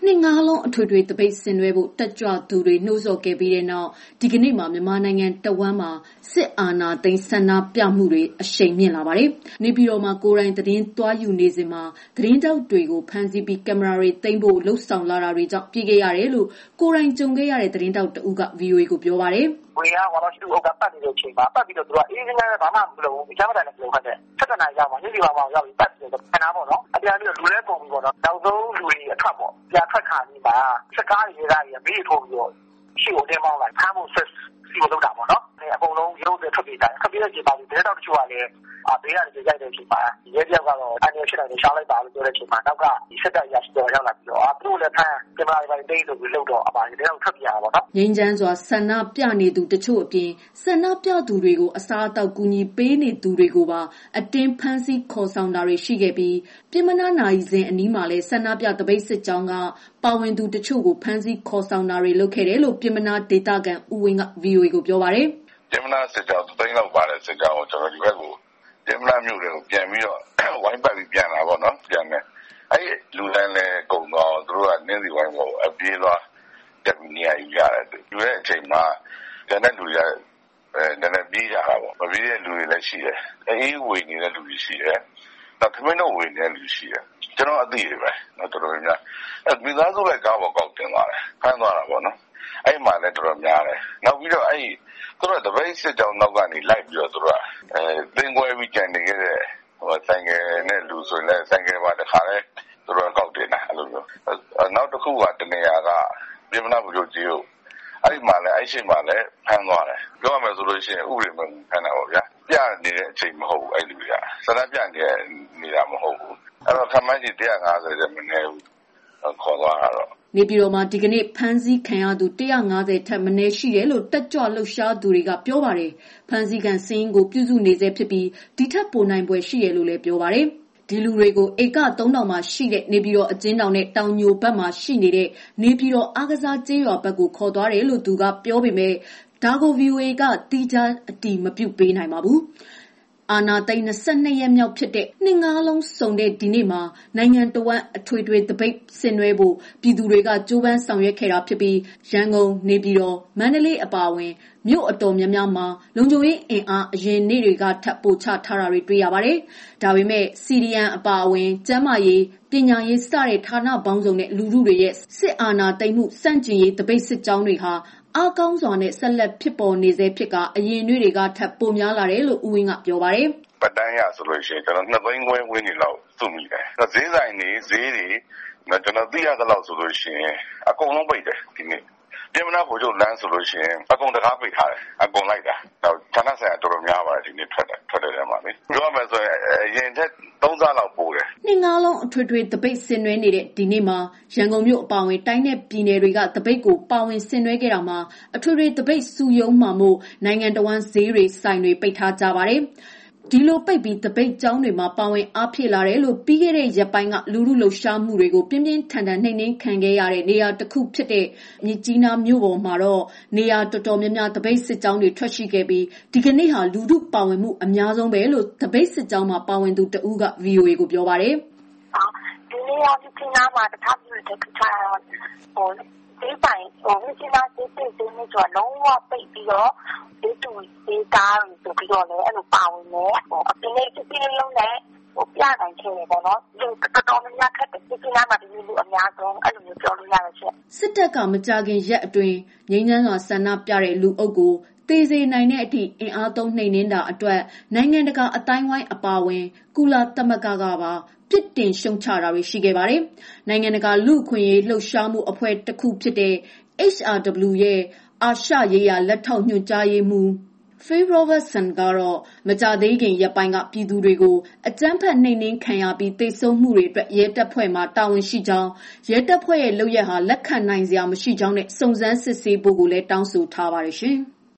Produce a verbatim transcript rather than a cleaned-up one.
နှစ်ငါးလုံးအထွေထွေတပိတ်ဆင်နွှဲဖို့တက်ကြွသူတွေနှိုးဆော်ခဲ့ပြီးတဲ့နောက်ဒီကနေ့မှာမြန်မာနိုင်ငံတဝန်းမှာစစ်အာဏာသိမ်းဆန္ဒပြမှုတွေအရှိန်မြင့်လာပါတယ်။နေပြည်တော်မှာကိုယ်တိုင်သတင်းသွားယူနေစဉ်မှာသတင်းတောက်တွေကိုဖမ်းဆီးပြီးကင်မရာတွေသိမ်းဖို့လှုံ့ဆော်လာတာတွေကြောင့်ပြေးခဲ့ရတယ်လို့ကိုယ်တိုင်ကြုံခဲ့ရတဲ့သတင်းတောက်တဦးက ဗီအိုအေ ကိုပြောပါတယ်။ဝင်ရောက်တော့သူ့အုပ်ကပတ်နေတဲ့အချိန်မှာပတ်ပြီးတော့သူကအေးအေးနဲ့ဘာမှမလုပ်ဘူး။ကြားမတိုင်းလည်းမလုပ်ခဲ့တဲ့။ဆက်တနာရောက်မှညနေပိုင်းမှာရောက်ပြီးပတ်ပြီးတော့ခဏပေါ့နော်။အပြန်ပြီးတော့လူလဲပုံပြီးပေါ့နော်။နောက်ဆုံးလူတွေအထက်ပေါ့။ပြန်ထွက်ခါနေမှာစကားတွေကရမေးထိုးပြီးတော့ရှေ့ကိုတင်မောင်းလိုက်ဖမ်းဖို့ဆက်စီကိုလုပ်တာပေါ့နော်။အကုန်လုံးရုပ်တွေထွက်ပြေးတာ။ထွက်ပြေးတဲ့အချိန်မှာဒီတော့တချို့ကလည်းအဘေးကနေရိုက်တဲ့အချိန်မှာရဲတယောက်ကတော့အနေနဲ့ဖြစ်တယ်ရှားလိုက်ပါလို့ပြောတဲ့အချိန်မှာနောက်ကဒီစက်တက်ရရှိတော့ရောက်လာပြီးတော့အသူ့လည်းဖမ်းကင်မရာတွေတိတ်ဆိုပြီးလုပ်တော့အပါဒီတော့ထွက်ပြေးရတာပေါ့နော်ငင်းချမ်းစွာဆန္ဒပြနေသူတချို့အပြင်ဆန္ဒပြသူတွေကိုအစားအသောက်ကူညီပေးနေသူတွေကိုပါအတင်းဖမ်းဆီးခေါ်ဆောင်တာတွေရှိခဲ့ပြီးပြည်မနာနိုင်စဉ်အနီးမှာလည်းဆန္ဒပြတပိတ်စစ်ကြောင်းကပါဝင်သူတချို့ကိုဖမ်းဆီးခေါ်ဆောင်တာတွေလုပ်ခဲ့တယ်လို့ပြည်မနာဒေတာကန်ဦးဝင်းက ဗီအိုအေ ကိုပြောပါတယ်ပြည်မနာစစ်ကြောင်းသိန်းလောက်ပါတဲ့စစ်ကြောင်းကိုကျွန်တော်ဒီဘက်ကိုပြည်မနာမျိုးတွေကိုပြန်ပြီးတော့ဝိုင်းပတ်ပြီးပြန်လာပေါ့နော်ပြန်တယ်အဲ့လူလန်းလဲကုံတော့သူတို့ကနင်းစီဝိုင်းကိုအပြေးသွားတက်ပြီးနေရာယူရတယ်ဒီရဲ့အချိန်မှာကျန်တဲ့လူတွေအဲနည်းနည်းပြေးကြတာပေါ့မပြေးတဲ့လူတွေလည်းရှိတယ်အေးဝေနေတဲ့လူတွေရှိတယ်နောက်ခမင်းတို့ဝေနေတဲ့လူရှိတယ်ကျွန်တော်အသိတွေပဲနော်တော်တော်များအဲမိသားစုလည်းကားပေါ်ကောက်တင်သွားတယ်ဖမ်းသွားတာပေါ့နော်အဲ့မှာလည်းတော်တော်များတယ်နောက်ပြီးတော့အဲ့သူတို့တပိတ်စစ်ကြောင်းနောက်ကနေလိုက်ပြီးတော့သူတို့ကအဲသင်္ကွဲပြီးကြံနေခဲ့တဲ့ဟိုဆိုင်ကယ်နဲ့လူဆိုရင်လည်းဆိုင်ကယ်ပါတခါလဲသူတို့ကောက်တင်တာအဲ့လိုမျိုးနောက်တစ်ခုကတနေရာကပြည်မနာဘူးကြီးကိုအဲ့ဒီမှာလည်းအဲ့ရှိမှလည်းဖမ်းသွားတယ်ပြောရမယ်ဆိုလို့ရှိရင်ဥပဒေမဖမ်းတာပေါ့ဗျာပြနေတဲ့အချိန်မဟုတ်ဘူးအဲ့လူကစကားပြနေနေတာမဟုတ်ဘူးအဲ့တော့ခမန်းကြီးone fiftyတဲ့မနေဘူးခေါ်သွားတာတော့နေပြည်တော်မှာဒီကနေ့ဖမ်းဆီးခံရသူone fiftyထက်မနည်းရှိတယ်လို့တက်ကြွလှုပ်ရှားသူတွေကပြောပါတယ်ဖမ်းဆီးခံစင်းကိုပြုစုနေစေဖြစ်ပြီးဒီထက်ပိုနိုင်ပွဲရှိတယ်လို့လည်းပြောပါတယ်ဒီလူတွေကိုဧကthree thousandမှာရှိတဲ့နေပြည်တော်အကျဉ်းတောင်နဲ့တောင်ညိုဘက်မှာရှိနေတဲ့နေပြည်တော်အားကစားကျေးရွာဘက်ကိုခေါ်သွားတယ်လို့သူကပြောပေမဲ့ဒါကို ဗီအိုအေ ကတီးခြားအတည်မပြုပေးနိုင်ပါဘူးအာနာသိန်းtwenty-twoရက်မြောက်ဖြစ်တဲ့နှစ်ငါးလုံးစုံတဲ့ဒီနေ့မှာနိုင်ငံတော်ဝန်အထွေထွေတပိတ်ဆင်နွှဲဖို့ပြည်သူတွေကကြိုးပမ်းဆောင်ရွက်ခဲ့တာဖြစ်ပြီးရန်ကုန်နေပြည်တော်မန္တလေးအပါအဝင်မြို့အတော်များများမှာလုံခြုံရေးအင်အားအရင်နေ့တွေကထပ်ပို့ချထားတာတွေတွေ့ရပါတယ်။ဒါပေမဲ့ စီဒီအမ် အပါအဝင်ကျန်းမာရေးပညာရေးစတဲ့ဌာနပေါင်းစုံနဲ့လူထုတွေရဲ့စစ်အာဏာသိမ်းမှုစန့်ကျင်ရေးတပိတ်စစ်ကြောင်းတွေဟာအားကောင်းစွာနဲ့ဆက်လက်ဖြစ်ပေါ်နေစေဖြစ်ကအရင်နေ့တွေကထပ်ပိုများလာတယ်လို့ဦးဝင်းကပြောပါတယ်။ပတ်တန်းရဆိုလို့ရှိရင်ကျွန်တော်နှစ်သိန်းခွဲဝင်းနေလောက်စုမိတယ်။ဈေးဆိုင်တွေဈေးတွေကျွန်တော်သိရသလောက်ဆိုလို့ရှိရင်အကုန်လုံးပိတ်တယ်ဒီနေ့။ပြည်မနာဗိုလ်ချုပ်လမ်းဆိုလို့ရှိရင်အကုန်တကားပိတ်ထားတယ်အကုန်လိုက်တာ။တော့ဌာနဆိုင်ရာတော်တော်များပါတယ်ဒီနေ့ထွက်တယ်ထွက်တယ်မှာလေ။ပြောရမယ်ဆိုရင်အရင်ထက်threeဆလောက်ပိုတယ်။နှစ်ငါးလုံးအထွေထွေတပိတ်ဆင်နွှဲနေတဲ့ဒီနေ့မှာရန်ကုန်မြို့အပါအဝင်တိုင်းနဲ့ပြည်နယ်တွေကတပိတ်ကိုပါဝင်ဆင်နွှဲခဲ့တာမှာအထွေထွေတပိတ်စုယုံမှမို့နိုင်ငံတော်ဝန်ဈေးတွေဆိုင်တွေပိတ်ထားကြပါတယ်။ဒီလိုပိတ်ပြီးတပိတ်ကျောင်းတွေမှာပါဝင်အားဖြည့်လာတယ်လို့ပြီးခဲ့တဲ့ရက်ပိုင်းကလူလူလှုပ်ရှားမှုတွေကိုပြင်းပြင်းထန်ထန်နှိမ်နှင်းခံခဲ့ရတဲ့နေရာတစ်ခုဖြစ်တဲ့မြစ်ကြီးနားမြို့ပေါ်မှာတော့နေရာတော်တော်များများတပိတ်စစ်ကြောင်းတွေထွက်ရှိခဲ့ပြီးဒီကနေ့ဟာလူထုပါဝင်မှုအများဆုံးပဲလို့တပိတ်စစ်ကြောင်းမှာပါဝင်သူတဦးက ဗီအိုအေ ကိုပြောပါတယ်။ဒီနေ့ရောက်ဒီနားမှာတခြားပြည်တွေခါတော့ဟိုဒီပိုင်းဟိုမြစ်ကြီးနားစစ်စစ်စစ်နဲ့ဆိုတော့လုံးဝပိတ်ပြီးတော့ဒီတူဒီကားဆိုပြီးတော့လည်းအဲ့လိုပါဝင်နေဟိုအပြင်လေးစစ်စစ်လုံးနဲ့ဟိုပြနိုင်ခဲ့တယ်ပေါ့နော်ဒီတော်တော်များများခက်တဲ့စစ်စစ်နားမှာဒီလိုအများဆုံးအဲ့လိုမျိုးပြောလို့ရတယ်ချက်စစ်တပ်ကမကြခင်ရက်အတွင်းငြိမ်းချမ်းစွာဆန္ဒပြတဲ့လူအုပ်ကိုသေစေနိုင်တဲ့အထိအင်အားသုံးနှိမ်နင်းတာအတွက်နိုင်ငံတကာအတိုင်းဝိုင်းအပါအဝင်ကုလသမဂ္ဂကပါပြစ်တင်ရှုံချတာတွေရှိခဲ့ပါတယ်။နိုင်ငံတကာလူ့အခွင့်အရေးလှုပ်ရှားမှုအဖွဲ့တစ်ခုဖြစ်တဲ့ H R W ရဲ့အာရှရေးရာလက်ထောက်ညွှန်ကြားရေးမှူး Phil Robertson ကတော့မကြသေးခင်ရက်ပိုင်းကပြည်သူတွေကိုအကြမ်းဖက်နှိမ်နင်းခံရပြီးတိတ်ဆုံးမှုတွေအတွက်ရဲတပ်ဖွဲ့မှတာဝန်ရှိကြောင်းရဲတပ်ဖွဲ့ရဲ့လုပ်ရက်ဟာလက်ခံနိုင်စရာမရှိကြောင်းနဲ့စုံစမ်းစစ်ဆေးဖို့ကိုလည်းတောင်းဆိုထားပါတယ်ရှင်။